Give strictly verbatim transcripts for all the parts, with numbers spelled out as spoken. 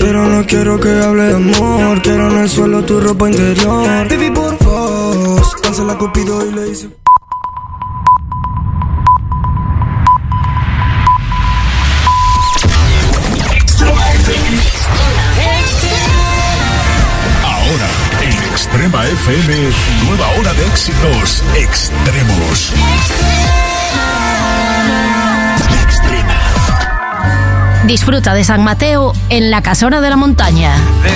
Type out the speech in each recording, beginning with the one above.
pero no quiero que hable de amor. Quiero en el suelo tu ropa interior. Baby, por vos, cancela Cupido y le dice... Ahora, en Extrema F M, nueva hora de éxitos extremos. Extrema. Disfruta de San Mateo en la Casona de la Montaña.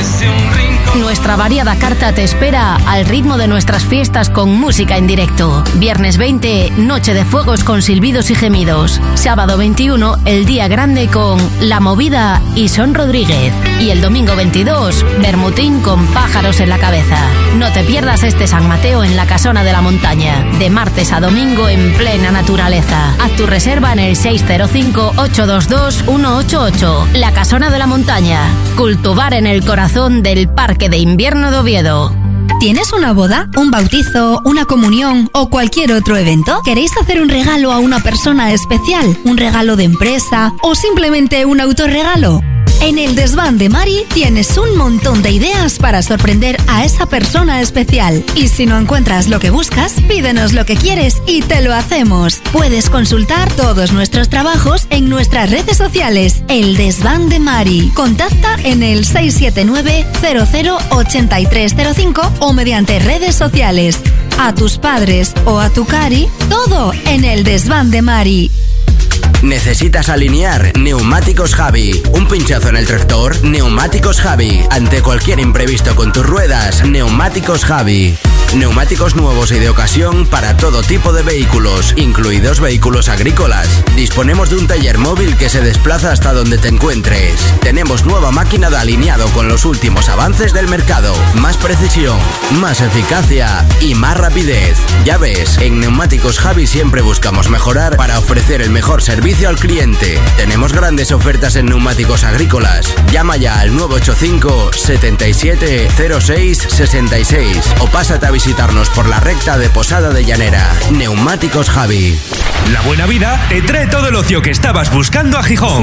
Nuestra variada carta te espera al ritmo de nuestras fiestas con música en directo. Viernes veinte, noche de fuegos con silbidos y gemidos. Sábado veintiuno, el día grande con La Movida y Son Rodríguez. Y el domingo veintidós, Bermutín con Pájaros en la Cabeza. No te pierdas este San Mateo en la Casona de la Montaña. De martes a domingo en plena naturaleza. Haz tu reserva en el seis cero cinco, ocho dos dos, uno ocho ocho. La Casona de la Montaña. Cultubar en el corazón del Parque de Invierno de Oviedo. ¿Tienes una boda, un bautizo, una comunión o cualquier otro evento? ¿Queréis hacer un regalo a una persona especial? ¿Un regalo de empresa o simplemente un autorregalo? En el Desván de Mari tienes un montón de ideas para sorprender a esa persona especial. Y si no encuentras lo que buscas, pídenos lo que quieres y te lo hacemos. Puedes consultar todos nuestros trabajos en nuestras redes sociales. El Desván de Mari. Contacta en el seis siete nueve, cero cero, ocho tres cero cinco o mediante redes sociales. A tus padres o a tu cari, todo en el Desván de Mari. ¿Necesitas alinear? Neumáticos Javi. ¿Un pinchazo en el tractor? Neumáticos Javi. Ante cualquier imprevisto con tus ruedas, Neumáticos Javi. Neumáticos nuevos y de ocasión para todo tipo de vehículos, incluidos vehículos agrícolas. Disponemos de un taller móvil que se desplaza hasta donde te encuentres. Tenemos nueva máquina de alineado con los últimos avances del mercado. Más precisión, más eficacia y más rapidez. Ya ves, en Neumáticos Javi siempre buscamos mejorar para ofrecer el mejor servicio al cliente. Tenemos grandes ofertas en neumáticos agrícolas. Llama ya al nueve ocho cinco, siete siete, cero seis, seis seis o pásate a visitarnos por la recta de Posada de Llanera. Neumáticos Javi. La buena vida te trae todo el ocio que estabas buscando a Gijón.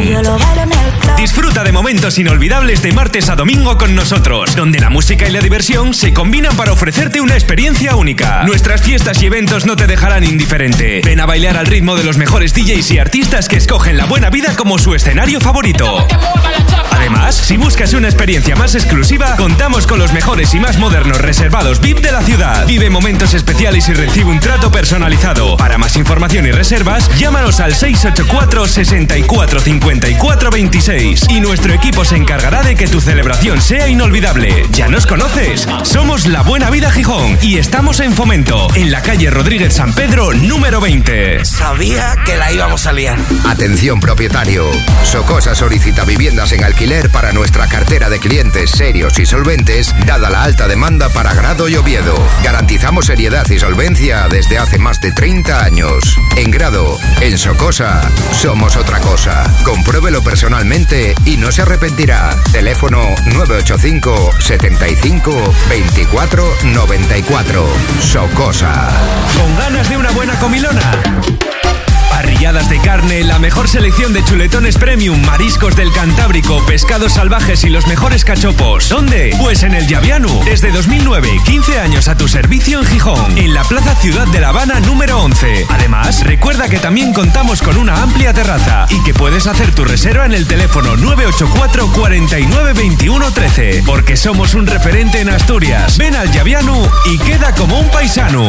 Disfruta de momentos inolvidables de martes a domingo con nosotros, donde la música y la diversión se combinan para ofrecerte una experiencia única. Nuestras fiestas y eventos no te dejarán indiferente. Ven a bailar al ritmo de los mejores D Js y artistas que escogen la buena vida como su escenario favorito. Además, si buscas una experiencia más exclusiva, contamos con los mejores y más modernos reservados V I P de la ciudad. Vive momentos especiales y recibe un trato personalizado. Para más información y reservas, llámanos al seis ocho cuatro, seis cuatro, cinco cuatro dos seis y nuestro equipo se encargará de que tu celebración sea inolvidable. ¿Ya nos conoces? Somos La Buena Vida Gijón y estamos en Fomento, en la calle Rodríguez San Pedro, número veinte. Sabía que la íbamos a liar. Atención propietario. Socosa solicita viviendas en alquiler para nuestra cartera de clientes serios y solventes, dada la alta demanda para Grado y Oviedo. Garantizamos seriedad y solvencia desde hace más de treinta años. En Grado, en Socosa, somos otra cosa. Compruébelo personalmente y no se arrepentirá. Teléfono nueve ocho cinco, setenta y cinco, veinticuatro noventa y cuatro. Socosa. ¿Con ganas de una buena comilona? Parrilladas de carne, la mejor selección de chuletones premium, mariscos del Cantábrico, pescados salvajes y los mejores cachopos. ¿Dónde? Pues en el Llavianu. Desde dos mil nueve, quince años a tu servicio en Gijón, en la Plaza Ciudad de La Habana número once. Además, recuerda que también contamos con una amplia terraza y que puedes hacer tu reserva en el teléfono nueve ocho cuatro, cuarenta y nueve, veintiuno, trece. Porque somos un referente en Asturias. Ven al Llavianu y queda como un paisano.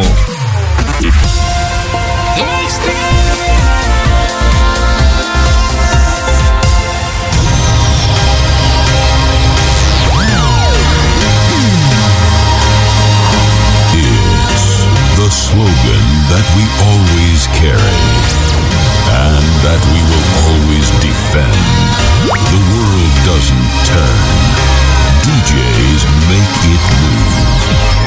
The slogan that we always carry and that we will always defend. The world doesn't turn. D Js make it move.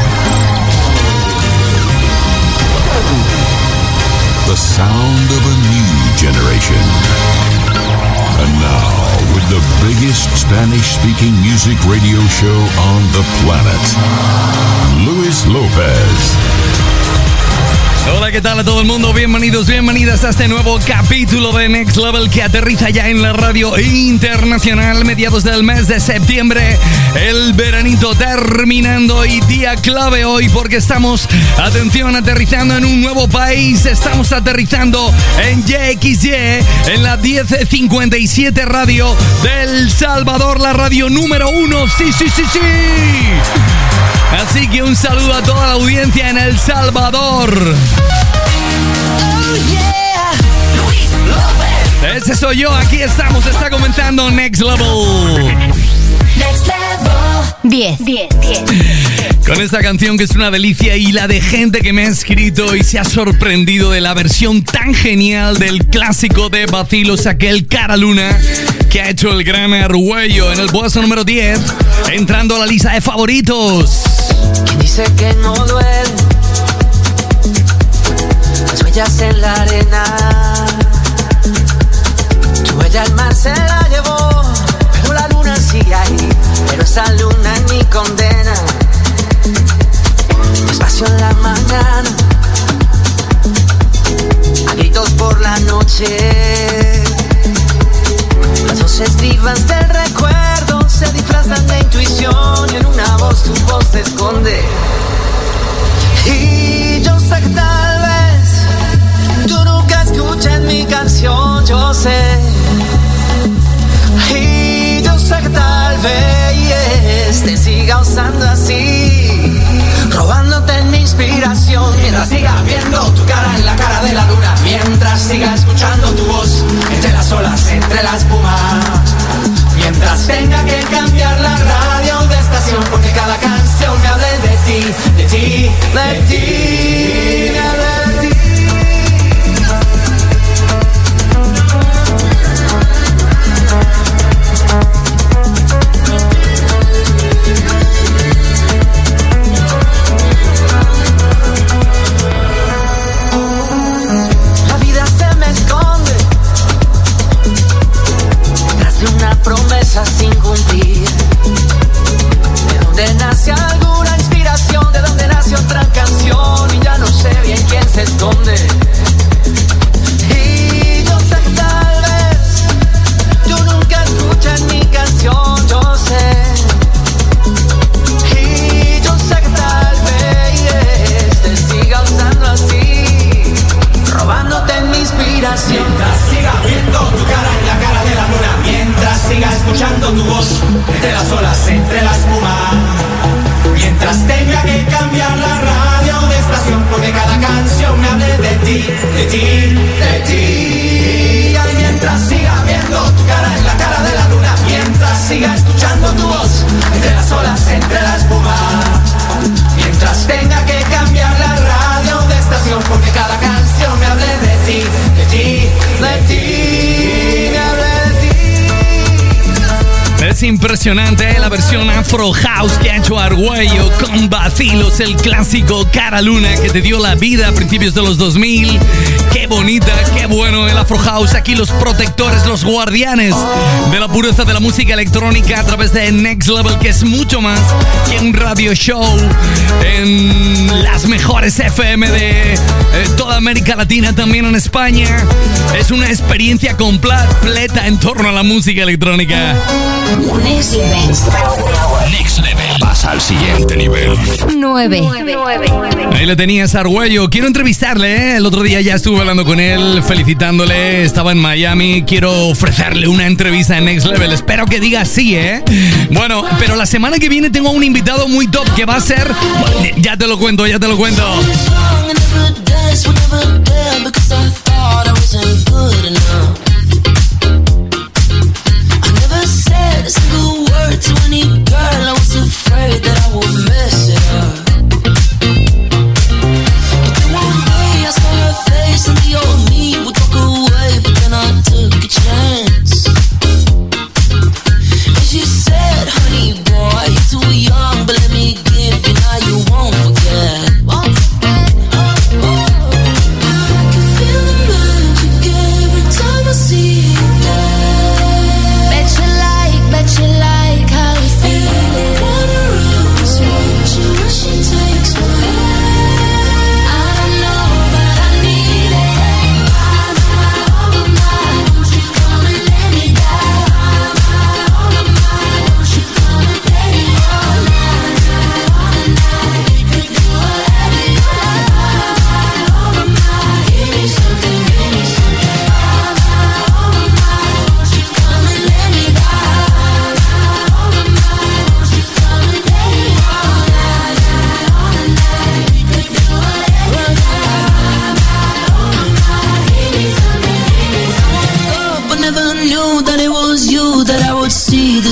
The sound of a new generation. And now, with the biggest Spanish-speaking music radio show on the planet, Luis Lopez. Hola, ¿qué tal a todo el mundo? Bienvenidos, bienvenidas a este nuevo capítulo de Next Level que aterriza ya en la radio internacional mediados del mes de septiembre. El veranito terminando y día clave hoy porque estamos, atención, aterrizando en un nuevo país. Estamos aterrizando en Y X Y, en la diez cincuenta y siete radio del Salvador, la radio número uno. Sí, sí, sí, sí. Así que un saludo a toda la audiencia en El Salvador. Oh, yeah. Luis López. Ese soy yo, aquí estamos, está comenzando Next Level. Next Level. diez, diez, diez. Con esta canción que es una delicia y la de gente que me ha escrito y se ha sorprendido de la versión tan genial del clásico de Bacilos, aquel Cara Luna, que ha hecho el gran Argüello en el puesto número diez, entrando a la lista de favoritos. ¿Quién dice que no duele? Las huellas en la arena. Tu huella al mar se la llevó, pero la luna sigue ahí. Pero esa luna es mi condena. Despacio en la mañana, a gritos por la noche. Las voces vivas del recuerdo se disfrazan de intuición y en una voz tu voz se esconde. Y yo sé que tal vez tú nunca escuches mi canción, yo sé. Y yo sé que tal vez te siga usando así, robándote en mi inspiración. Mientras siga viendo tu cara en la cara de la luna, mientras siga escuchando tu voz entre las olas, entre la espuma, mientras tenga que cambiar la radio de estación, porque cada canción me hable de ti, de ti, de ti, me hable de ti. La vida se me esconde detrás de una promesa sin cumplir. De dónde nace alguna inspiración, de dónde nace otra canción, y ya no sé bien quién se esconde. Y yo sé que tal vez tú nunca escuchas mi canción, yo sé. Y yo sé que tal vez te siga usando así, robándote en mi inspiración. Mientras siga viendo tu cara en la cara de la luna, mientras siga escuchando tu voz entre las olas, entre la espuma, mientras tenga que cambiar la radio de estación, porque cada canción me hable de ti, de ti, de ti. Y mientras siga viendo tu cara en la cara de la luna, mientras siga escuchando tu voz entre las olas, entre la espuma, mientras tenga que cambiar la radio de estación, porque cada canción me hable de ti, de ti, de ti, me hable de ti. Es impresionante la versión Afro House que ha hecho Argüello con Bacilos, el clásico Cara Luna que te dio la vida a principios de los dos mil. Qué bonita, qué bueno el Afro House. Aquí los protectores, los guardianes de la pureza de la música electrónica a través de Next Level, que es mucho más que un radio show en las mejores F M de eh, toda América Latina, también en España. Es una experiencia completa en torno a la música electrónica. Next Level. Next Level. Pasa al siguiente nivel. nueve. Ahí le tenías a Argüello. Quiero entrevistarle, ¿eh? El otro día ya estuve hablando con él, felicitándole. Estaba en Miami. Quiero ofrecerle una entrevista en Next Level. Espero que diga sí, ¿eh? Bueno, pero la semana que viene tengo a un invitado muy top que va a ser... Ya te lo cuento, ya te lo cuento. Said a single word to any girl, I was afraid that I would mess it up. But then one day I saw her face and the old me would walk away, but then I took a chance. And she said, honey boy, you're too young, but let me give you, now you won't forget. Won't forget. Oh, oh.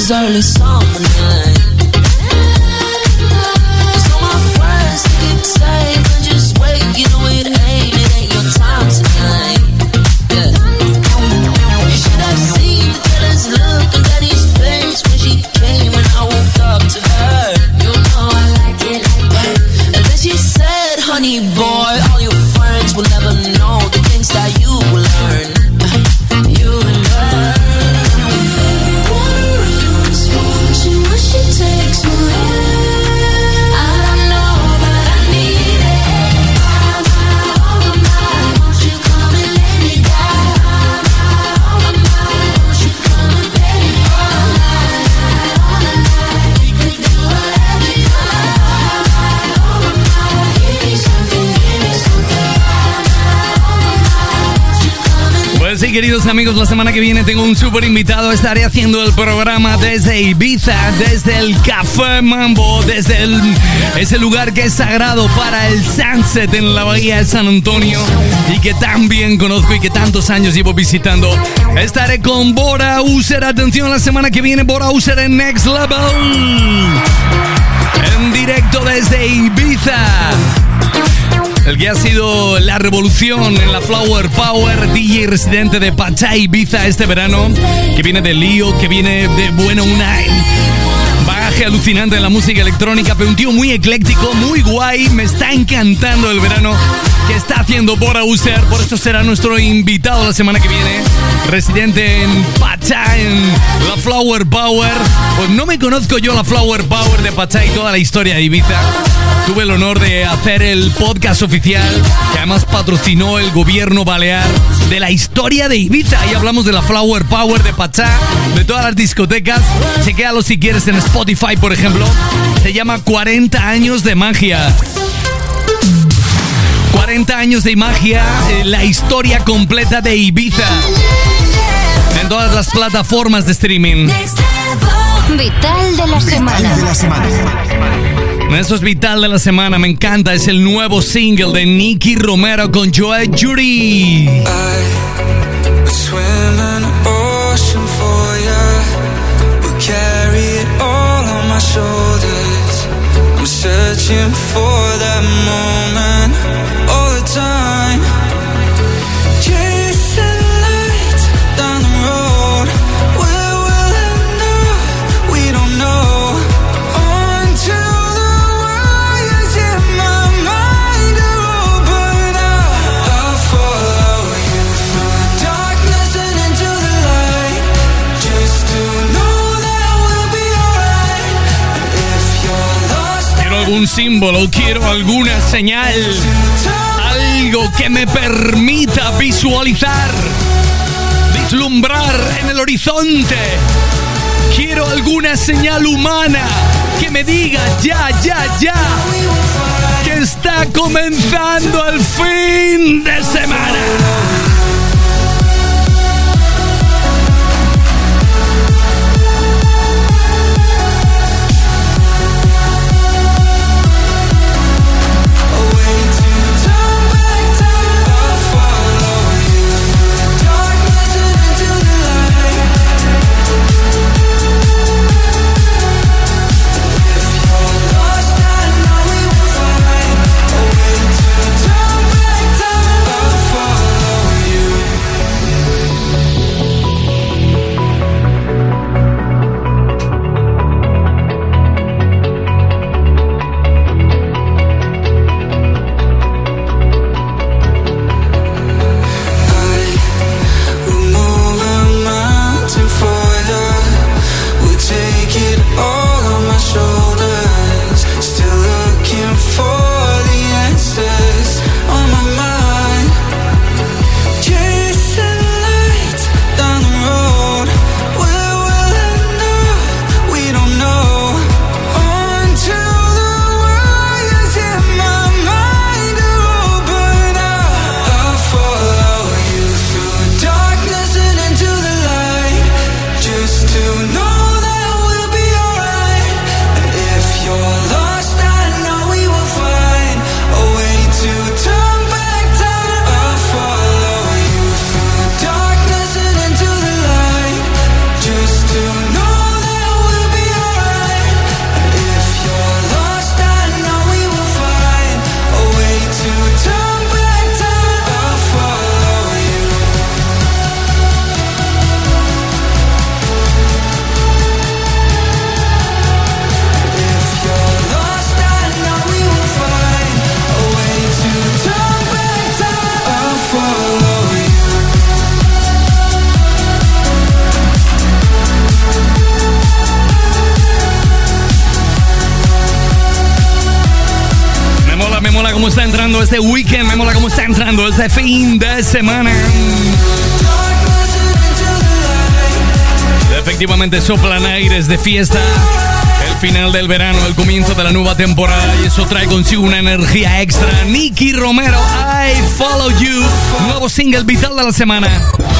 was early summer night. So my friends keep saying, but just wait, you know it ain't, it ain't your time tonight. Yeah. You should have seen the jealous look on Daddy's face when she came when I woke up to her. You know I like it like that. And then she said, honey boy, all your friends will never know the things that you will learn. You will learn. She takes my hand. I don't know, but I need it. Oh my, oh my, won't you come and let me down? Oh my, won't you come and let me all night, all night? We could do whatever you like. Oh my, give me something, give me something. Oh my, won't you come and. Pues sí, queridos amigos, la semana que viene tengo un súper invitado. Estaré haciendo el programa desde Ibiza, desde el Café Mambo, desde el, ese lugar que es sagrado para el sunset en la bahía de San Antonio y que tan bien conozco y que tantos años llevo visitando. Estaré con Bora User. Atención, la semana que viene Bora User en Next Level, en directo desde Ibiza. El que ha sido la revolución en la Flower Power, D J residente de Pachá Ibiza este verano, que viene de lío, que viene de, bueno, una bagaje alucinante en la música electrónica, pero un tío muy ecléctico, muy guay. Me está encantando el verano que está haciendo Bora User, por eso será nuestro invitado la semana que viene, residente en Pachá, en la Flower Power. Pues no me conozco yo la Flower Power de Pachá y toda la historia de Ibiza. Tuve el honor de hacer el podcast oficial que además patrocinó el gobierno balear de la historia de Ibiza. Y hablamos de la Flower Power de Pachá, de todas las discotecas. Chequéalo si quieres en Spotify, por ejemplo. Se llama cuarenta años de magia. cuarenta años de magia, eh, la historia completa de Ibiza. En todas las plataformas de streaming. Vital de la semana. Vital de la semana. Eso es Vital de la semana, me encanta. Es el nuevo single de Nicky Romero con Joe Jury. I would swim in an ocean for you. Would carry it all on my shoulders. I'm searching for that moment all the time. Chasing lights down the road. Where will it know? We don't know. Un símbolo, quiero alguna señal, algo que me permita visualizar, vislumbrar en el horizonte. Quiero alguna señal humana que me diga ya, ya, ya, que está comenzando el fin de semana. mola cómo está entrando este weekend, me mola cómo está entrando este fin de semana. Efectivamente soplan aires de fiesta. El final del verano, el comienzo de la nueva temporada, y eso trae consigo una energía extra. Nicky Romero, I Follow You, nuevo single vital de la semana.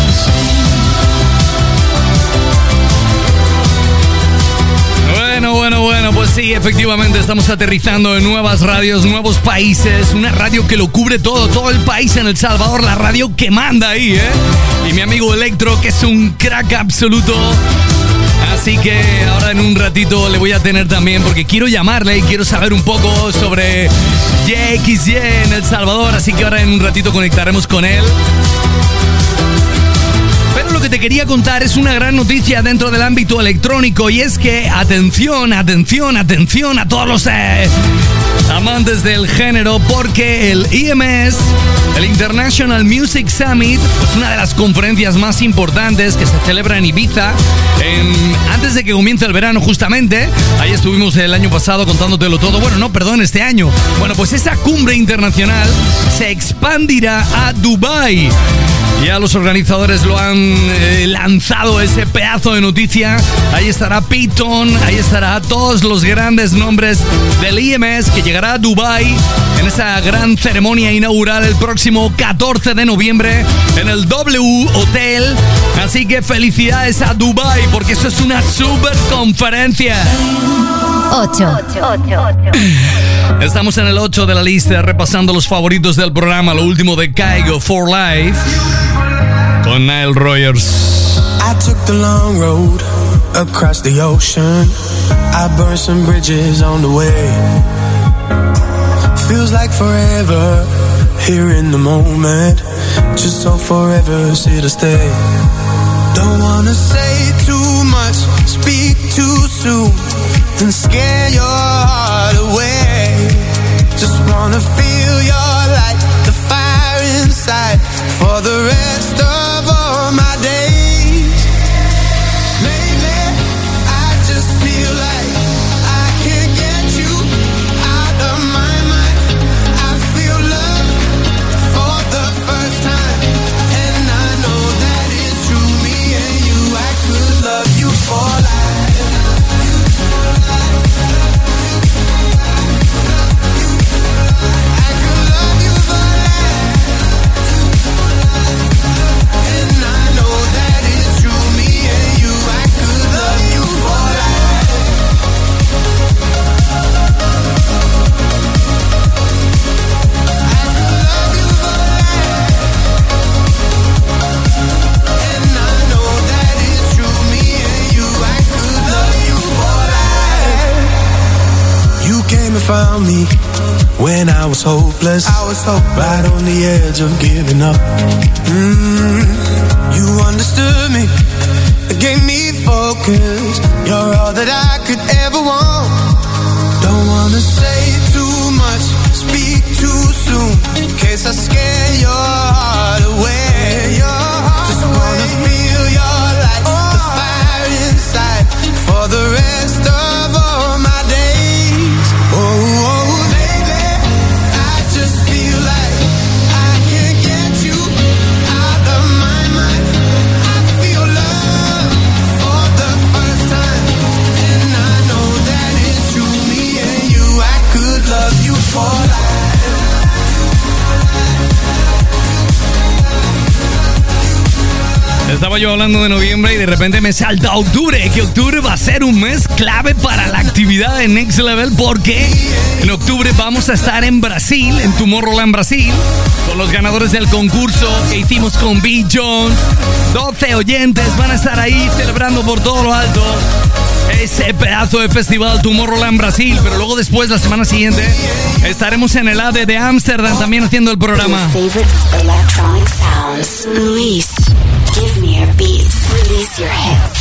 Bueno, bueno, bueno, pues sí, efectivamente estamos aterrizando en nuevas radios, nuevos países, una radio que lo cubre todo, todo el país en El Salvador, la radio que manda ahí, ¿eh? Y mi amigo Electro, que es un crack absoluto. Así que ahora en un ratito le voy a tener también, porque quiero llamarle y quiero saber un poco sobre Y X Y en El Salvador, así que ahora en un ratito conectaremos con él. Pero lo que te quería contar es una gran noticia dentro del ámbito electrónico, y es que, atención, atención, atención a todos los eh, amantes del género, porque el I M S, el International Music Summit, pues una de las conferencias más importantes que se celebra en Ibiza, en, antes de que comience el verano justamente. Ahí estuvimos el año pasado contándotelo todo. Bueno, no, perdón, este año. Bueno, pues esa cumbre internacional se expandirá a Dubái. Ya los organizadores lo han eh, lanzado, ese pedazo de noticia. Ahí estará Python, ahí estará todos los grandes nombres del I M S, que llegará a Dubái en esa gran ceremonia inaugural el próximo catorce de noviembre en el W Hotel. Así que felicidades a Dubái, porque eso es una super conferencia. ocho. Estamos en el ocho de la lista, repasando los favoritos del programa. Lo último de Kygo, For Life, con Nile Rodgers. I took the long road across the ocean. I burned some bridges on the way. Feels like forever here in the moment. Just so forever's here to stay. Don't wanna say too much, speak too soon, and scare your heart away. Just wanna feel your light, the fire inside, for the rest of all my days. Lately, I just feel like I can't get you out of my mind. I feel love for the first time, and I know that it's true. Me and you, I could love you for life. Found me when I was hopeless. I was hopeless. Right on the edge of giving up. Mm, you understood me, gave me focus. You're all that I could ever want. Don't wanna say too much, speak too soon, in case I scare your heart away. Your heart Just wanna away. Feel your light, oh. The fire inside, for the rest of all my days. Oh, oh, baby, I just feel like I can't get you out of my mind. I feel love for the first time, and I know that it's true. Me and you, I could love you for life. Estaba yo hablando de noviembre y de repente me salta octubre, que octubre va a ser un mes clave para la actividad de Next Level, porque en octubre vamos a estar en Brasil, en Tomorrowland Brasil, con los ganadores del concurso que hicimos con Bill Jones. doce oyentes van a estar ahí celebrando por todo lo alto ese pedazo de festival Tomorrowland Brasil, pero luego después, la semana siguiente, estaremos en el A D E de Ámsterdam también haciendo el programa. Luis, give me your beats, release your hits.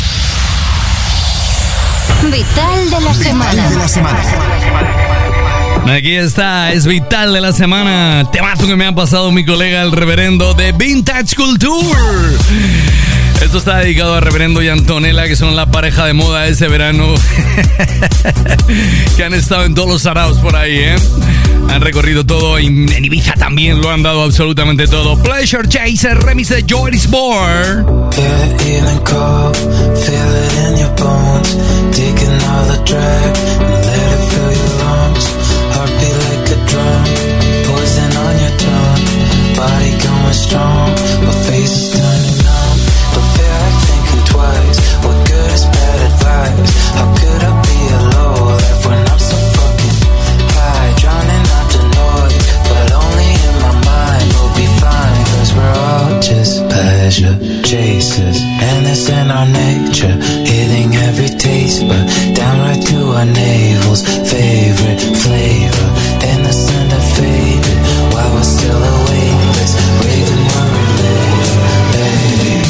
Vital de la semana. Vital de la semana. Aquí está, es Vital de la semana. Temazo que me ha pasado mi colega el reverendo de Vintage Culture. Esto está dedicado a Reverendo y Antonella, que son la pareja de moda de ese verano. Que han estado en todos los saraos por ahí, ¿eh? Han recorrido todo y en Ibiza también lo han dado absolutamente todo. Pleasure Chaser, remix de Joris Bohr. Feel it even cold, feel it in your bones. Taking all the drag and let it fill your lungs. Heartbeat like a drum, poison on your tongue. Body going strong, my face is turning numb. Don't feel like thinking twice, what good is bad advice? How could I be a low life when I'm so fucking high? Drowning out the noise, but only in my mind. We'll be fine, cause we're all just pleasure chasers. And it's in our nature, hitting every taste bud down right to our navels. Favorite flavor, innocent and faded, while we're still awake. Let's rave and worry later, baby.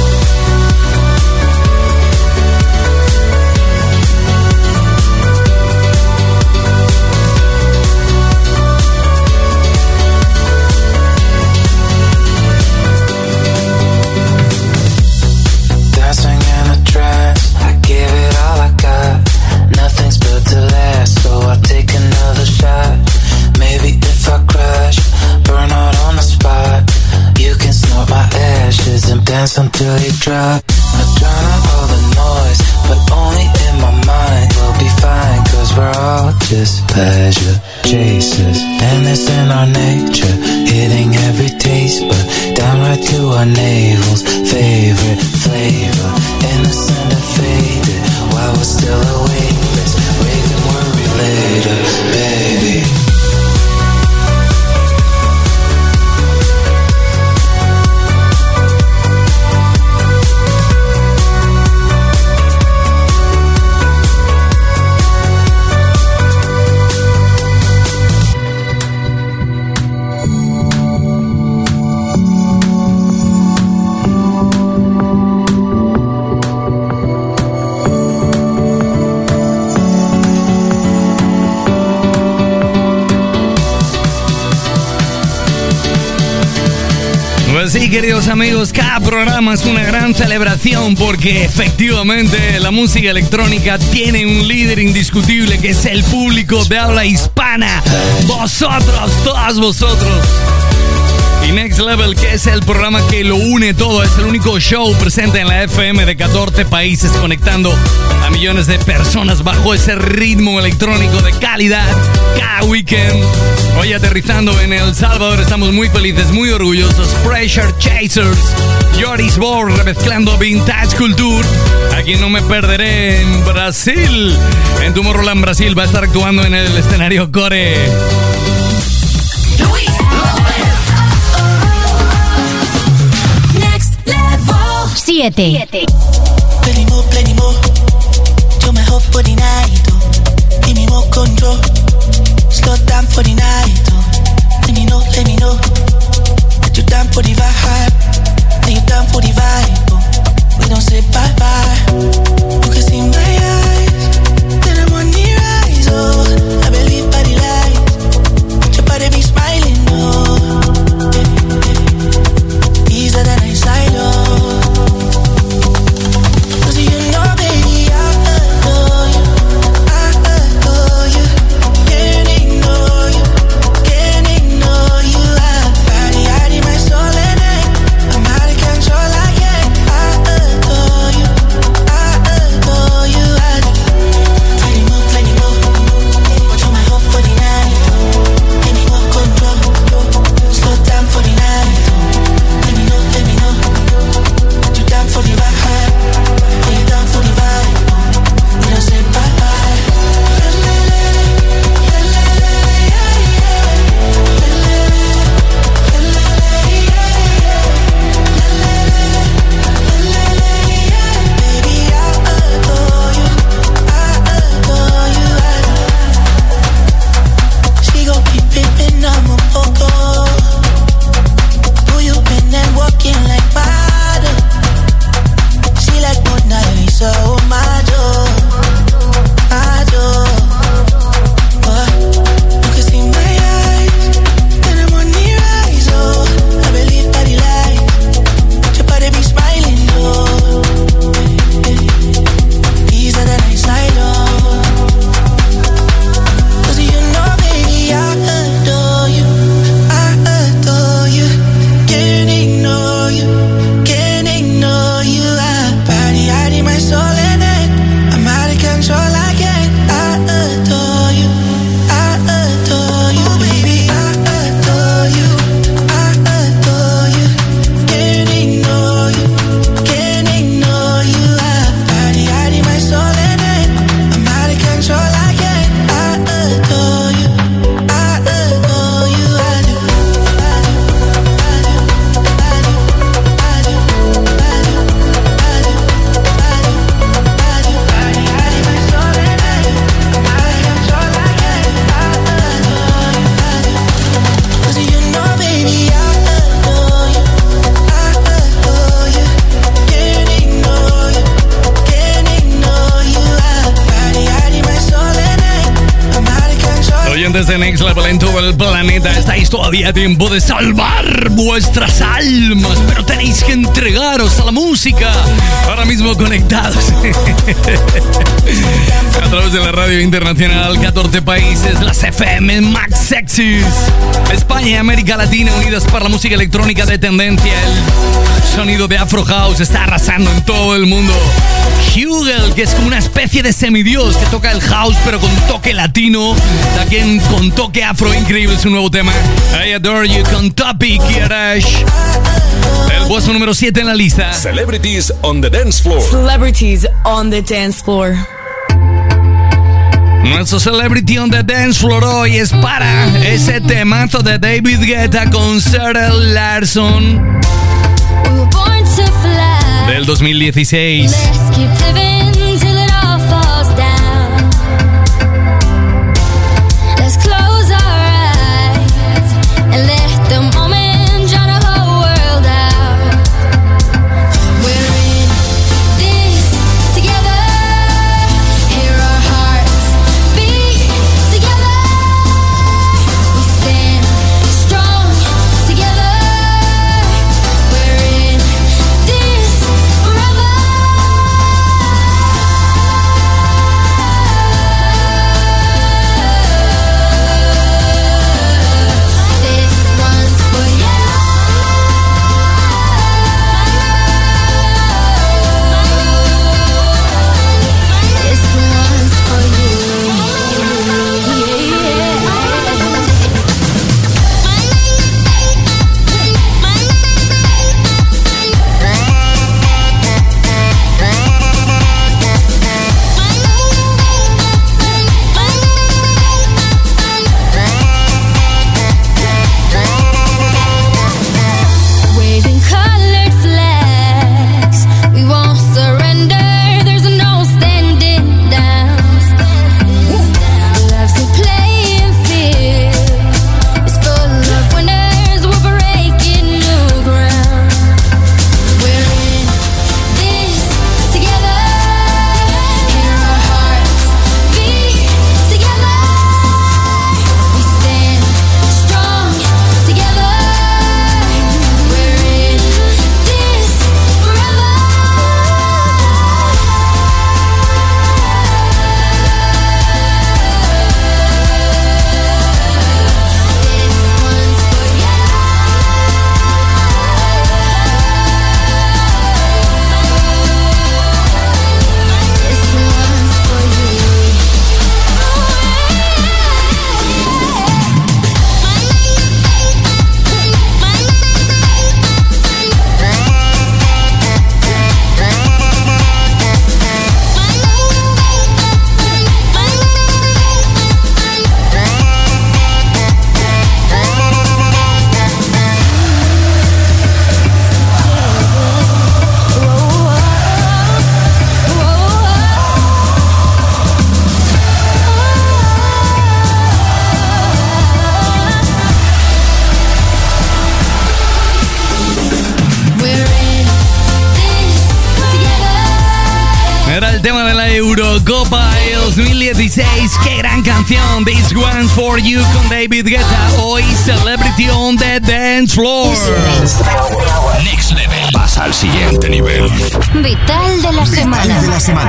Dancing in a trance, I give it all I got. Nothing's built to last, so I'll take another shot. Maybe if I crash, burn out on the spot. You can snort my ashes and dance until you drop. I drown out all the noise, but only in my mind. We'll be fine, cause we're all just pleasure chasers. And it's in our nature, hitting every taste bud down right to our navels. Favorite flavor, innocent and faded, while we're still awake. Let's rave and worry later, baby. Pues sí, queridos amigos, cada programa es una gran celebración porque efectivamente la música electrónica tiene un líder indiscutible que es el público de habla hispana. Vosotros, todos vosotros. Y Next Level, que es el programa que lo une todo, es el único show presente en la F M de catorce países, conectando a millones de personas bajo ese ritmo electrónico de calidad cada weekend. Hoy aterrizando en El Salvador, estamos muy felices, muy orgullosos. Pressure Chasers, Joris Bohr remezclando Vintage Culture. Aquí no me perderé en Brasil. En Tomorrowland Brasil va a estar actuando en el escenario Core. siete. Plenty more, plenty more. Do my hope for the night, oh. Give me more control. Slow down for the night, oh. Let me know, let me know that you down for the vibe. That you down for the vibe, oh. We don't say bye bye. You can see my eyes, then I'm on the rise, oh. I believe by the light, your body be smiling, oh. Easier than I inside, oh. Cause you know, baby, I adore you. oyentes de Next Level en todo el planeta, estáis todavía a tiempo de salvar vuestras almas, pero tenéis que entregaros a la música. Ahora mismo conectados a través de la radio internacional, catorce países, las F M Max Sexys, España y América Latina unidas por la música electrónica de tendencia. El sonido de Afro House está arrasando en todo el mundo. Hugel, que es como una especie de semidios que toca el house pero con toque latino, también con toque afro. Increíble su nuevo tema, I Adore You, con Topic y Arash. El puesto número siete en la lista, Celebrities on the Dance Floor. Celebrities on the Dance Floor. Nuestro Celebrity on the Dance Floor hoy es para ese temazo de David Guetta con Sarah Larson del dos mil dieciséis. Eurocopa dos mil dieciséis. Qué gran canción, This One For You con David Guetta. Hoy Celebrity on the Dance Floor. Next Level. Pasa al siguiente nivel. Vital de la semana. de la semana.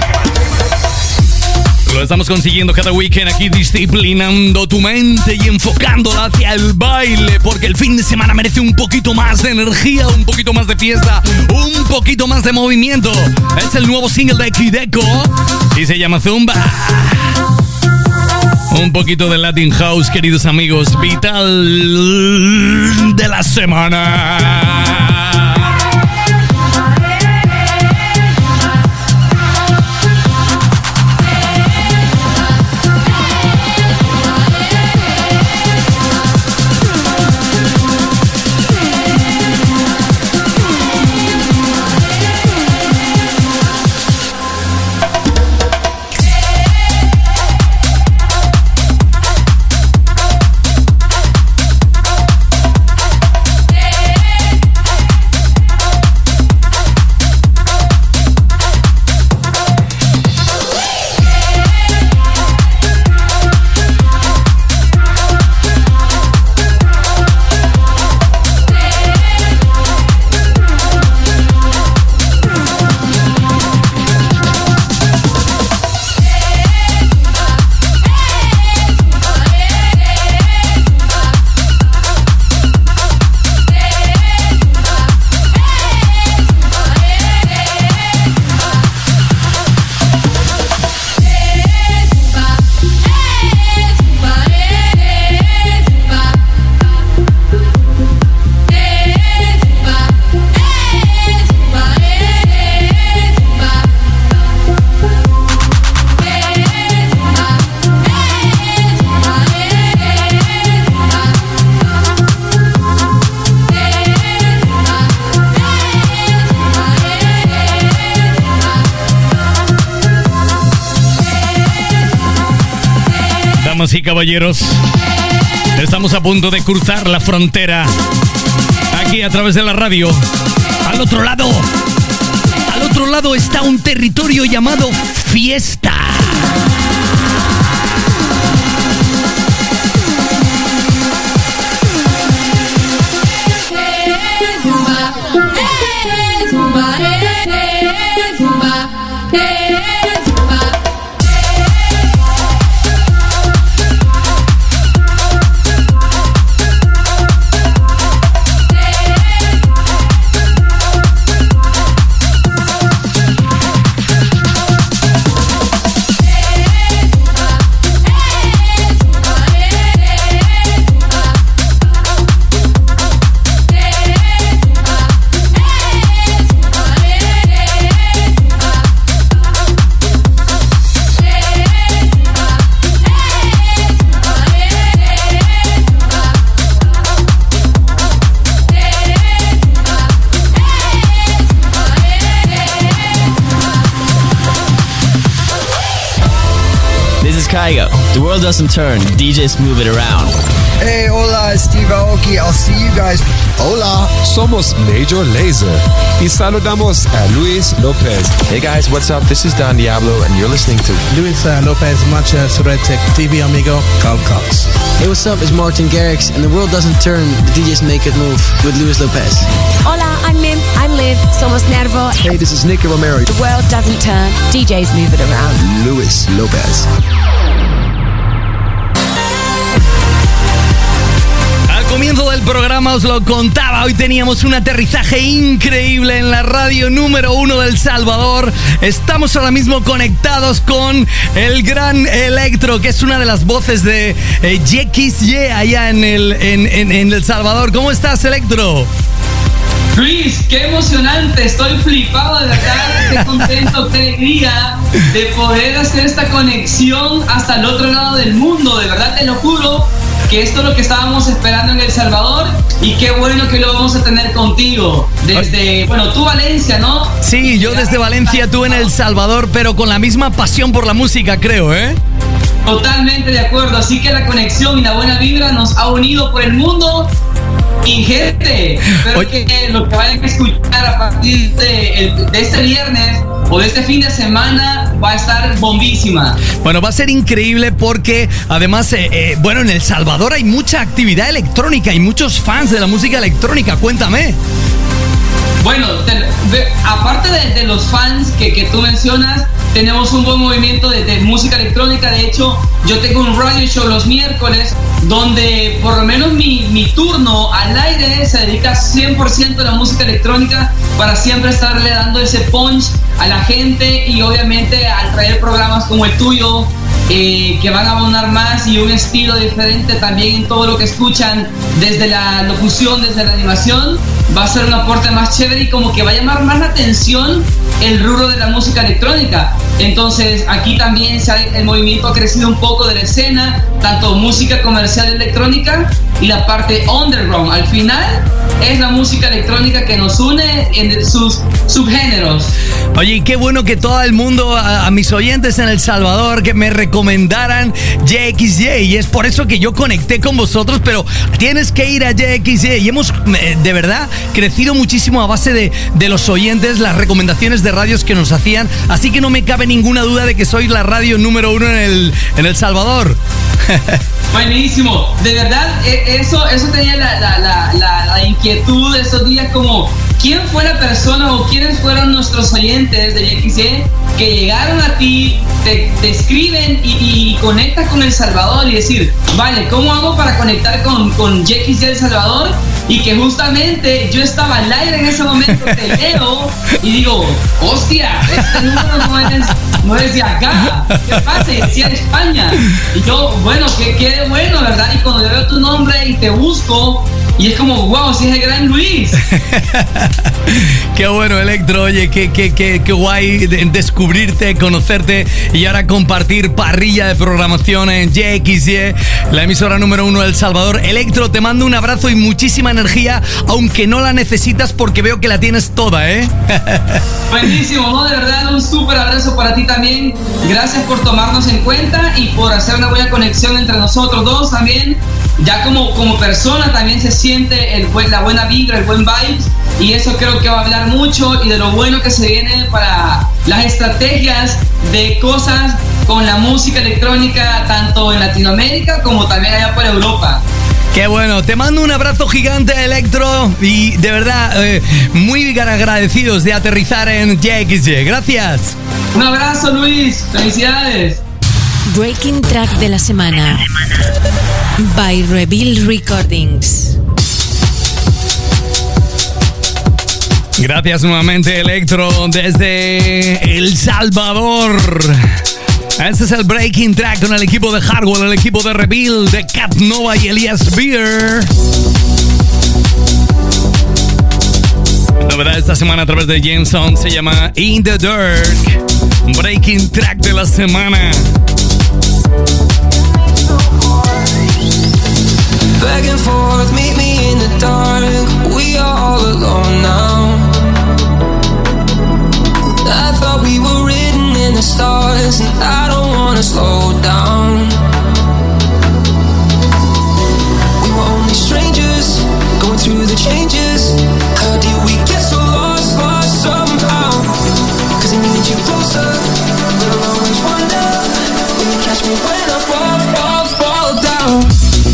Lo estamos consiguiendo cada weekend aquí, disciplinando tu mente y enfocándola hacia el baile, porque el fin de semana merece un poquito más de energía, un poquito más de fiesta, un poquito más de movimiento. Es el nuevo single de Kideko y se llama Zumba. Un poquito de Latin House, queridos amigos. Vital de la semana. Hey, Damas y caballeros, estamos a punto de cruzar la frontera. Aquí a través de la radio. Al otro lado, al otro lado está un territorio llamado Fiesta. Kygo. The world doesn't turn, D Js move it around. Hey, hola, Steve Aoki. I'll see you guys. Hola, somos Major Lazer y saludamos a Luis Lopez. Hey guys, what's up? This is Don Diablo and you're listening to Luis uh, Lopez, Macha Suretic, T V amigo, Carl Cox. Hey, what's up? It's Martin Garrix and the world doesn't turn, the D Js make it move with Luis Lopez. Hola, I'm Mim. I'm Liv. Somos Nervo. Hey, this is Nicky Romero. The world doesn't turn, D Js move it around. Luis Lopez. Comienzo del programa os lo contaba, hoy teníamos un aterrizaje increíble en la radio número uno del Salvador. Estamos ahora mismo conectados con el gran Electro, que es una de las voces de eh, X Y allá en el, en, en, en El Salvador. ¿Cómo estás, Electro? Luis, qué emocionante, estoy flipado de verdad, qué contento, qué alegría de poder hacer esta conexión hasta el otro lado del mundo, de verdad te lo juro. Que esto es lo que estábamos esperando en El Salvador y qué bueno que lo vamos a tener contigo desde, bueno, tú Valencia, ¿no? Sí, yo desde Valencia, tú en El Salvador, pero con la misma pasión por la música, creo, ¿eh? Totalmente de acuerdo, así que la conexión y la buena vibra nos ha unido por el mundo. Y gente, espero Oye. que lo que vayan a escuchar a partir de, de este viernes o de este fin de semana va a estar bombísima. Bueno, va a ser increíble porque además, eh, eh, bueno, en El Salvador hay mucha actividad electrónica y muchos fans de la música electrónica. Cuéntame. Bueno, de, de, aparte de, de los fans que, que tú mencionas, tenemos un buen movimiento de, de música electrónica. De hecho, yo tengo un radio show los miércoles donde por lo menos mi, mi turno al aire se dedica cien por ciento a la música electrónica para siempre estarle dando ese punch a la gente y obviamente al traer programas como el tuyo eh, que van a abonar más y un estilo diferente también en todo lo que escuchan, desde la locución, desde la animación, va a ser un aporte más chévere y como que va a llamar más la atención el rubro de la música electrónica. Entonces aquí también se ha, el movimiento ha crecido un poco de la escena, tanto música comercial electrónica y la parte underground. Al final es la música electrónica que nos une en sus subgéneros. Oye, qué bueno que todo el mundo, a, a mis oyentes en El Salvador, que me recomendaran J X Y, y es por eso que yo conecté con vosotros, pero tienes que ir a J X Y y hemos eh, de verdad crecido muchísimo a base de, de los oyentes, las recomendaciones de radios que nos hacían, así que no me cabe ninguna duda de que sois la radio número uno en El, en el Salvador. Buenísimo, de verdad, eso, eso tenía la, la, la, la, la inquietud de estos días, como quién fue la persona o quiénes fueron nuestros oyentes de X Y que llegaron a ti, te, te escriben y, y conectas con El Salvador y decir, vale, ¿cómo hago para conectar con, con X Y El Salvador? Y que justamente yo estaba al aire en ese momento, te leo y digo, hostia, este número no es, no es de acá, ¿qué pasa? Y decía de España. Y yo, bueno, qué, qué bueno, ¿verdad? Y cuando yo veo tu nombre y te busco, y es como, wow, si es el gran Luis. Qué bueno, Electro, oye, qué, qué, qué, qué guay de descubrirte, conocerte y ahora compartir parrilla de programación en J X Y, la emisora número uno de El Salvador. Electro, te mando un abrazo y muchísima energía, aunque no la necesitas porque veo que la tienes toda, ¿eh? Buenísimo, ¿no? De verdad, un súper abrazo para ti también. Gracias por tomarnos en cuenta y por hacer una buena conexión entre nosotros dos también. Ya como, como persona también se siente el, la buena vibra, el buen vibes, y eso creo que va a hablar mucho y de lo bueno que se viene para las estrategias de cosas con la música electrónica tanto en Latinoamérica como también allá por Europa. Qué bueno, te mando un abrazo gigante, Electro, y de verdad eh, muy agradecidos de aterrizar en J X Y. Gracias. Un abrazo, Luis, felicidades. Breaking Track de la semana by Reveal Recordings. Gracias nuevamente, Electro, desde El Salvador. Este es el Breaking Track con el equipo de Hardwell, el equipo de Reveal, de Cat Nova y Elias Beer. Novedad esta semana a través de Jameson se llama In the Dark. Breaking Track de la semana. Back and forth, meet me in the dark. We are all alone now. I thought we were written in the stars, and I don't wanna slow down. We were only strangers, going through the changes. How did we get so lost, lost somehow? Cause I need you closer, but I'll always wonder, will you catch me when I fall, fall, fall down?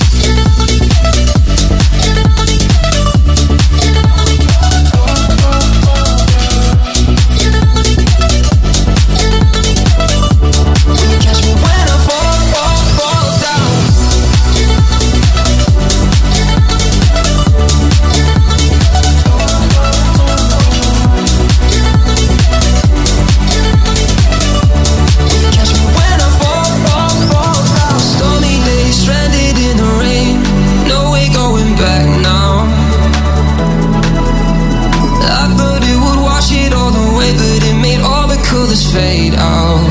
Colors fade out.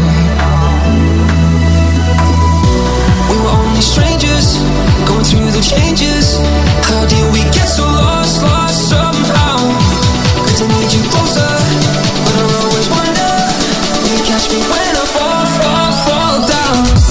We were only strangers, going through the changes. How did we get so lost, lost somehow? Cause I need you closer, but I always wonder, will you catch me when I fall, fall, fall down?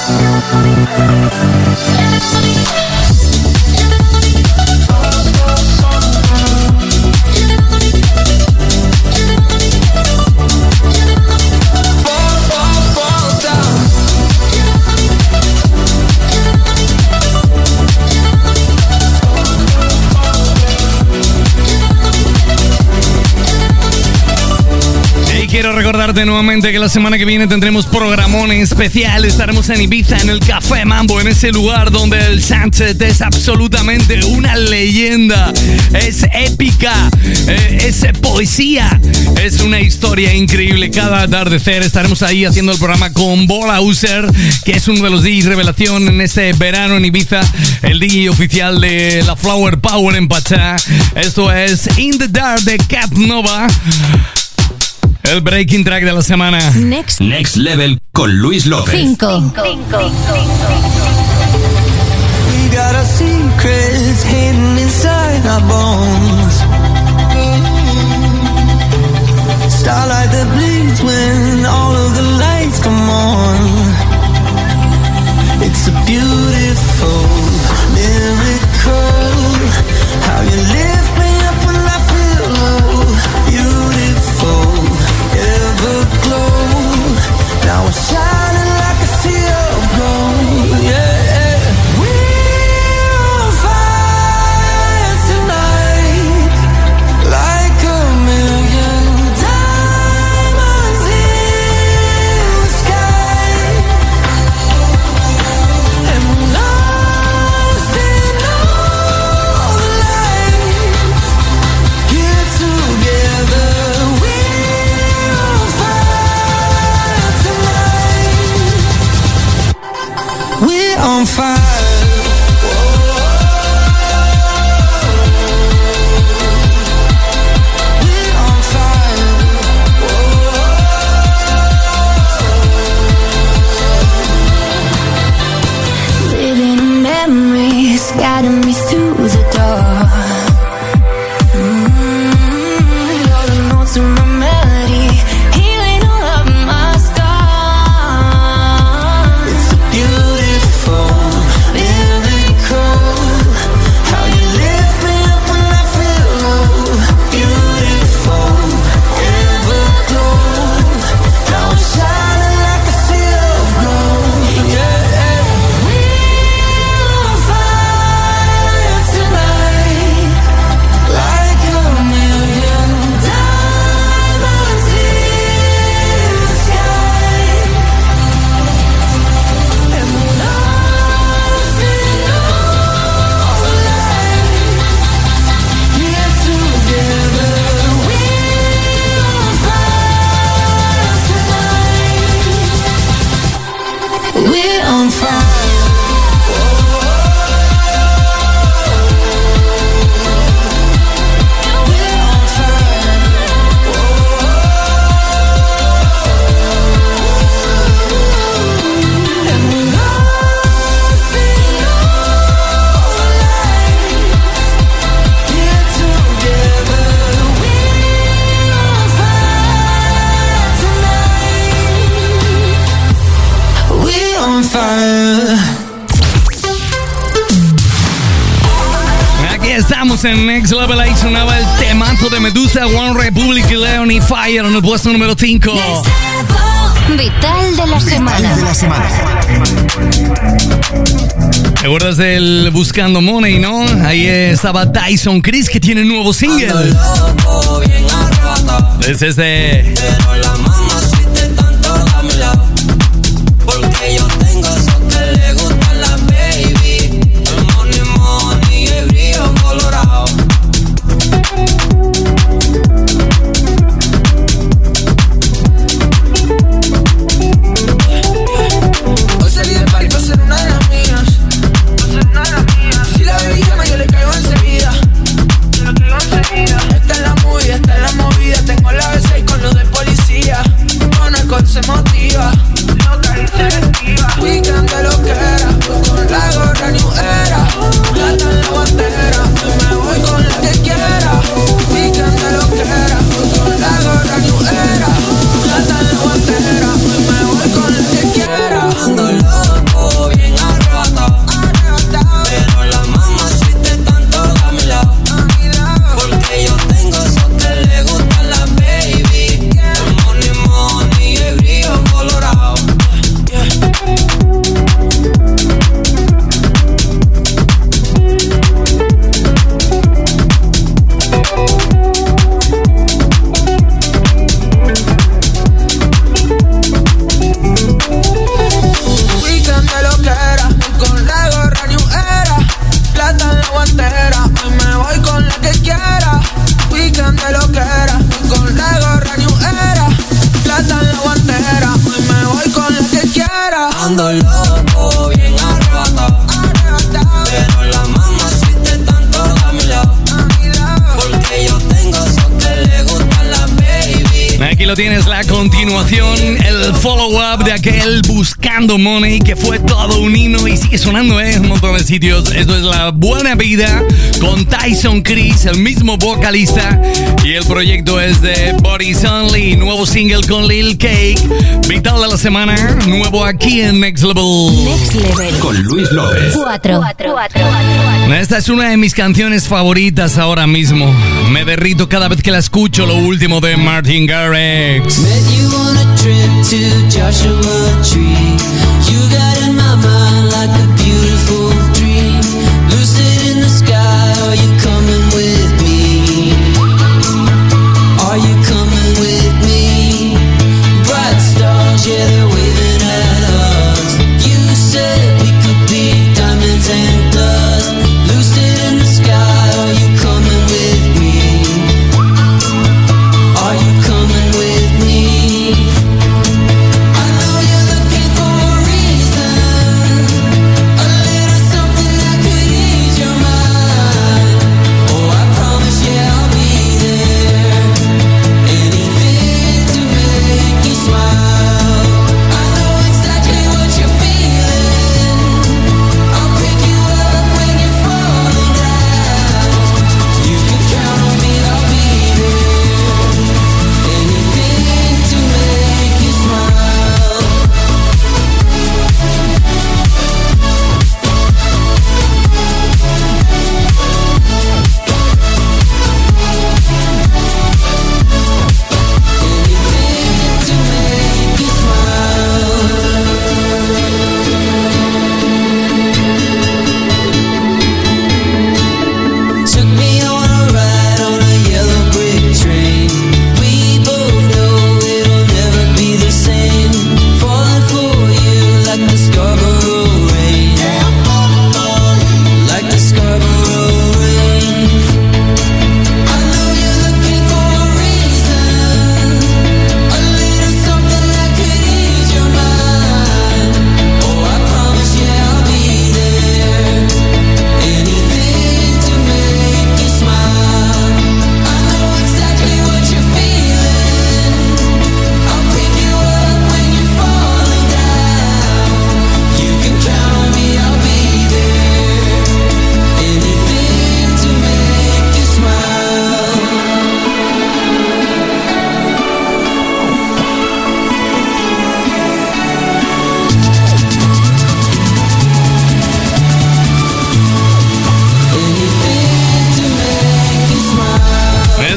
Quiero recordarte nuevamente que la semana que viene tendremos programón especial. Estaremos en Ibiza, en el Café Mambo, en ese lugar donde el Sunset es absolutamente una leyenda. Es épica, eh, es poesía, es una historia increíble. Cada atardecer estaremos ahí haciendo el programa con Bola User, que es uno de los D Js revelación en este verano en Ibiza, el D J oficial de la Flower Power en Pachá. Esto es In the Dark de Cat Nova. El Breaking Track de la semana. Next, Next Level con Luis López. Cinco. We got our secrets hidden inside our bones. Starlight that bleeds when all of the lights come on. It's a beautiful miracle. How you lift me up when I feel low. Beautiful. Everglow. Now we're shining like a sea of gold. Yeah, we're on fire tonight, like a million diamonds in the sky. And we're lost in all the lights. Get together. We're on fire. escuchábamos en Next Level, ahí sonaba el temazo de Medusa, One Republic y Leon y Fire en el puesto número cinco. Vital de la semana. de la semana. ¿Te acuerdas del Buscando Money, no? Ahí estaba Tyson Chris, que tiene un nuevo single. Ese es de... Porque yo tengo eso que le gusta a la baby. El money, money, el brillo colorado. Hoy salí del party para ser una de las mías. Si la baby llama yo le caigo enseguida. Esta es la movida, esta es la movida. Tengo la B seis con luz de policía. Con alcohol se motiva. Weekend de lo que era, voy con la gorra new era. Plata en la guantera, hoy me voy con la que quiera. Weekend de lo que era, voy con la gorra new era. Plata en la guantera, hoy me voy con la que quiera. Ando loco, bien arrebatado, pero las mamacitas están todas a mi lado. Porque yo tengo eso que le gusta a la baby. El money, money, el brillo colorado. Weekend de lo que era, voy con la gorra new era. Plata en la guantera, hoy me voy con la que quiera. Weekend de lo que era, voy con la gorra new era. Plata en la guantera, hoy me voy con la que quiera. Ando loco, bien arrebatado, pero las mamacitas están todas a mi lado. Porque yo tengo eso que le gusta a la baby. Aquí lo tienes, la continuación, el follow-up de aquel Buscando Money, que fue todo un himno y sigue sonando en un montón de sitios. Esto es La Buena Vida con Tyson Chris, el mismo vocalista, y el proyecto es de Bodies Only, nuevo single con Lil Cake. Vital de la semana, nuevo aquí en Next Level. Next Level. Con Luis López. Cuatro. Esta es una de mis canciones favoritas ahora mismo. Me derrito cada vez que la escucho, lo último de Martin Garrix. Met you on a trip to Joshua Tree. You got in my mind like a beautiful dream. Lucid in the sky, are you coming with me? Are you coming with me? Bright stars, yeah, they're waving at us. You said we could be diamonds and dust. Lucid in the sky, are you coming with me? Are you coming with me? I know you're looking for a reason.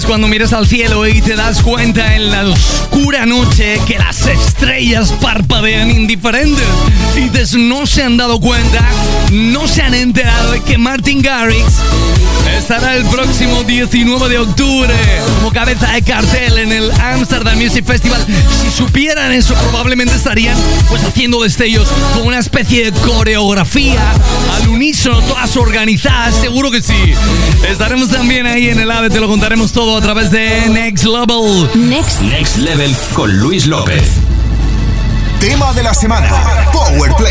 cuando miras al cielo y te das cuenta en la oscura noche que las estrellas parpadean indiferentes. Y dices, no se han dado cuenta, no se han enterado de que Martin Garrix estará el próximo diecinueve de octubre como cabeza de cartel en el Amsterdam Music Festival. Si supieran eso, probablemente estarían pues haciendo destellos con una especie de coreografía al unísono, todas organizadas, seguro que sí. Estaremos también ahí en el AVE, te lo contaremos todo a través de Next Level. Next, Next Level con Luis López. Tema de la semana, Power Play.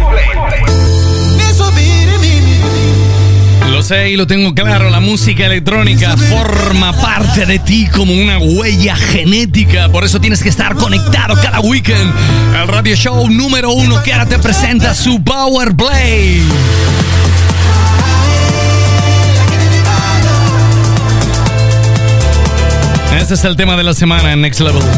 Lo sé y lo tengo claro, la música electrónica forma parte de ti como una huella genética. Por eso tienes que estar conectado cada weekend al radio show número uno que ahora te presenta su Power Play. Este es el tema de la semana en Next Level.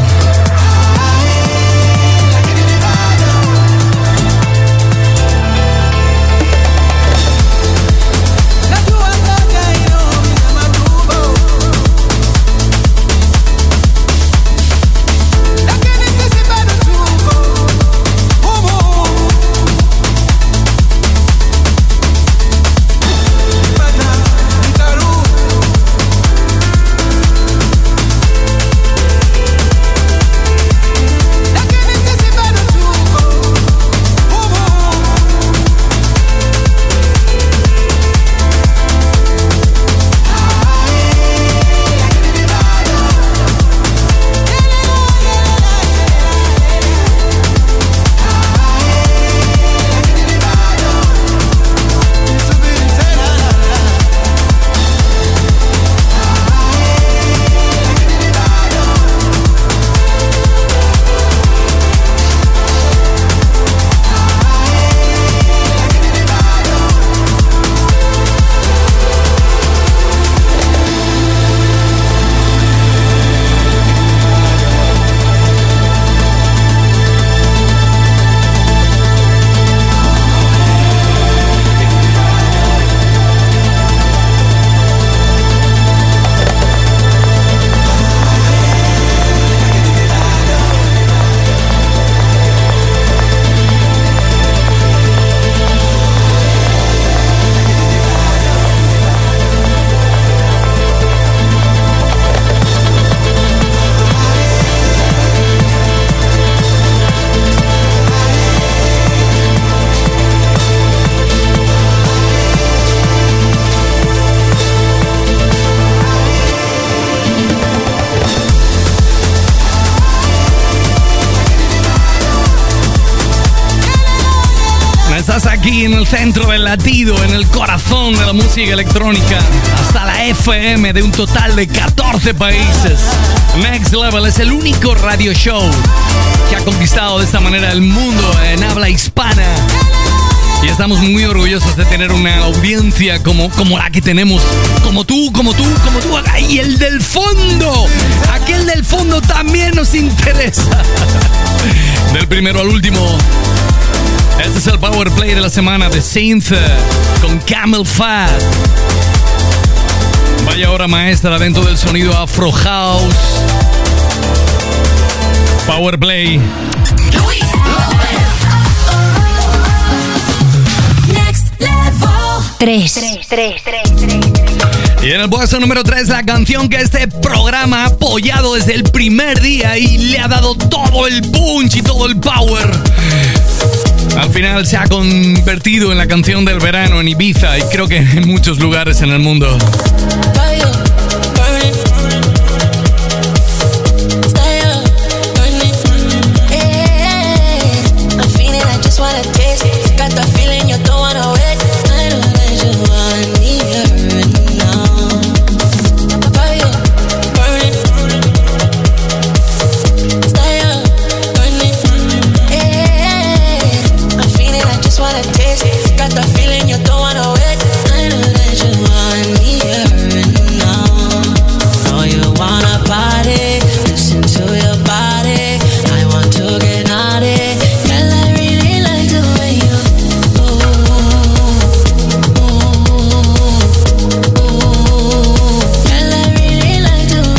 Estás aquí en el centro del latido, en el corazón de la música electrónica, hasta la F M de un total de catorce países. Next Level es el único radio show que ha conquistado de esta manera el mundo en habla hispana. Y estamos muy orgullosos de tener una audiencia como, como la que tenemos. Como tú, como tú, como tú. Y el del fondo. Aquel del fondo también nos interesa. Del primero al último. Este es el Power Play de la semana de Synth con Camel Fat. Vaya obra maestra dentro del sonido Afro House. Power Play. tres. Y en el puesto número tres, la canción que este programa ha apoyado desde el primer día y le ha dado todo el punch y todo el power. Al final se ha convertido en la canción del verano en Ibiza y creo que en muchos lugares en el mundo. Girl, I really like the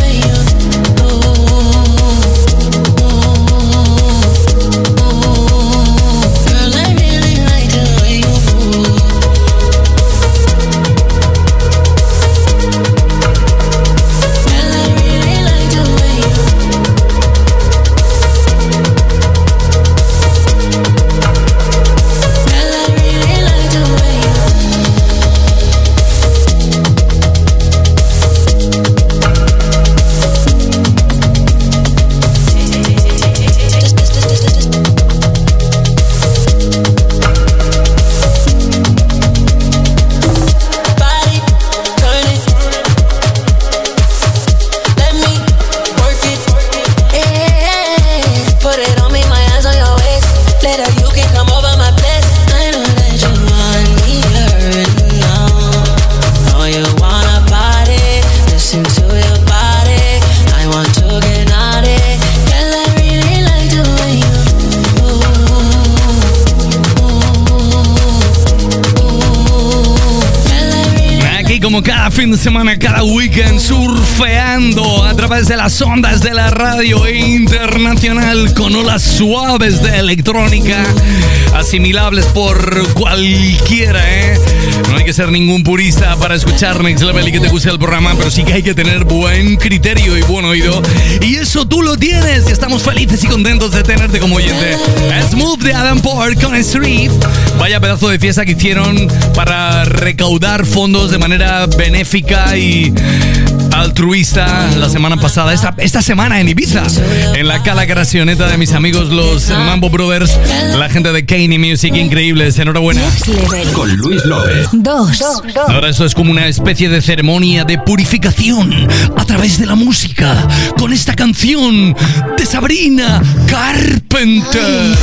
como cada fin de semana, cada weekend, surfeando a través de las ondas de la radio internacional con olas suaves de electrónica, asimilables por cualquiera, ¿eh? No hay que ser ningún purista para escuchar Next Level y que te guste el programa, pero sí que hay que tener buen criterio y buen oído. Y eso tú lo tienes, y estamos felices y contentos de tenerte como oyente. Smooth de Adam Port con Street. Vaya pedazo de fiesta que hicieron para recaudar fondos de manera benéfica y altruista la semana pasada, esta, esta semana en Ibiza, en la Cala Gracioneta de mis amigos los Mambo Brothers, la gente de Kanye Music, increíbles, enhorabuena. Con Luis López. Dos. Ahora esto es como una especie de ceremonia de purificación a través de la música, con esta canción de Sabrina Carpenter.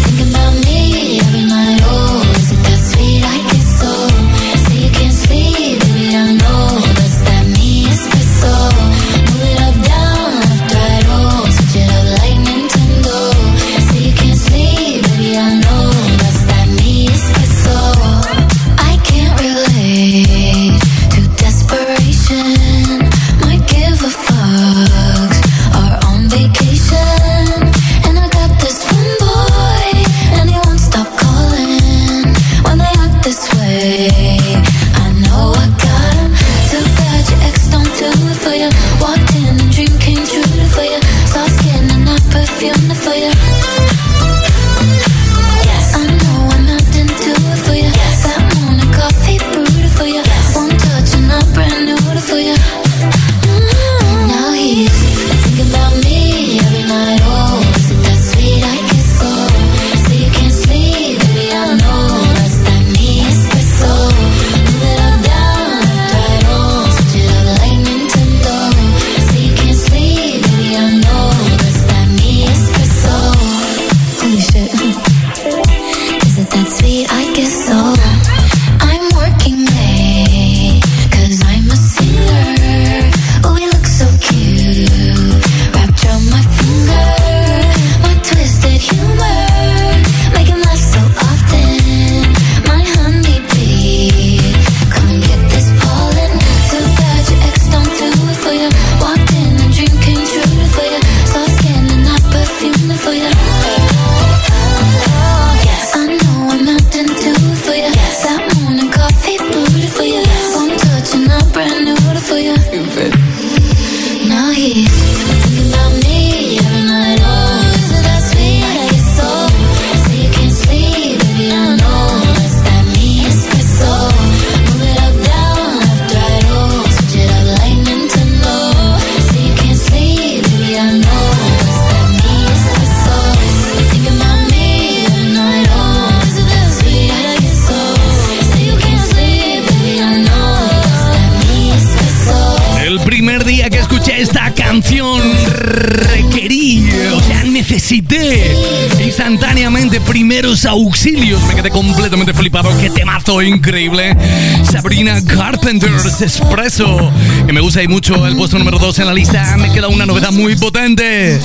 Necesité instantáneamente primeros auxilios. Me quedé completamente flipado. Qué temazo increíble. Sabrina Carpenter's Espresso, que me gusta y mucho. El puesto número dos en la lista. Me queda una novedad muy potente.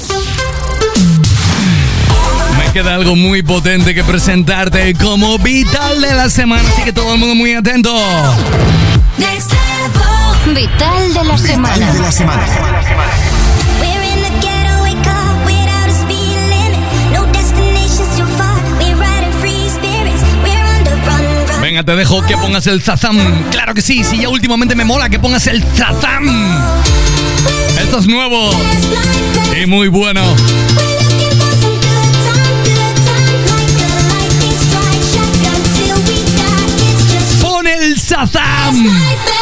Me queda algo muy potente que presentarte como vital de la semana. Así que todo el mundo muy atento. Vital de la semana. Vital de la semana. Venga, te dejo que pongas el Zazam. Claro que sí, sí, ya últimamente me mola que pongas el Zazam. Esto es nuevo y muy bueno. Pon el Zazam.